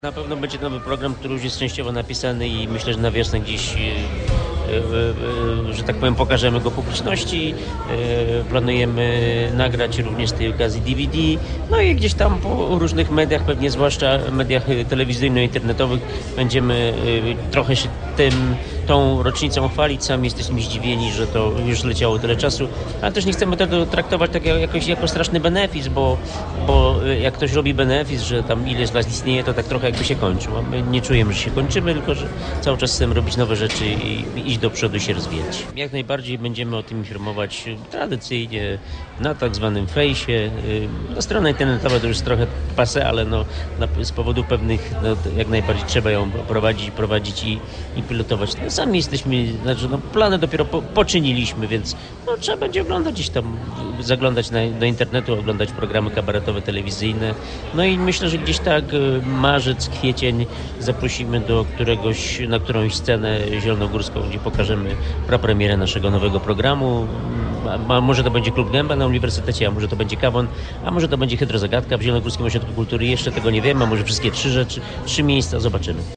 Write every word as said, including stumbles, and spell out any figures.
Na pewno będzie nowy program, który już jest częściowo napisany i myślę, że na wiosnę gdzieś, e, e, e, że tak powiem, pokażemy go publiczności. E, planujemy nagrać również z tej okazji D V D. No i gdzieś tam po różnych mediach, pewnie zwłaszcza mediach telewizyjno-internetowych, będziemy e, trochę się tym, tą rocznicą chwalić. Sami jesteśmy zdziwieni, że to już leciało tyle czasu, ale też nie chcemy tego traktować tak jakoś jako straszny benefis, bo, bo jak ktoś robi benefis, że tam ileś lat istnieje, to tak trochę jakby się kończył. A my nie czujemy, że się kończymy, tylko że cały czas chcemy robić nowe rzeczy i, i iść do przodu, się rozwijać. Jak najbardziej będziemy o tym informować tradycyjnie na tak zwanym fejsie. No, strona internetowa to już jest trochę passé, ale no, na, z powodu pewnych, no, jak najbardziej trzeba ją prowadzić, prowadzić i, i pilotować. No, sami jesteśmy, znaczy no, plany dopiero po, poczyniliśmy, więc no, trzeba będzie oglądać gdzieś tam, zaglądać na, do internetu, oglądać programy kabaretowe, telewizyjne. No i myślę, że gdzieś tak marzec, kwiecień zaprosimy do któregoś, na którąś scenę zielonogórską, gdzie pokażemy prapremierę naszego nowego programu. A, a może to będzie Klub Gęba na Uniwersytecie, a może to będzie Kawon, a może to będzie Hydrozagadka w Zielonogórskim Ośrodku Kultury. Jeszcze tego nie wiem, a może wszystkie trzy rzeczy, trzy miejsca, zobaczymy.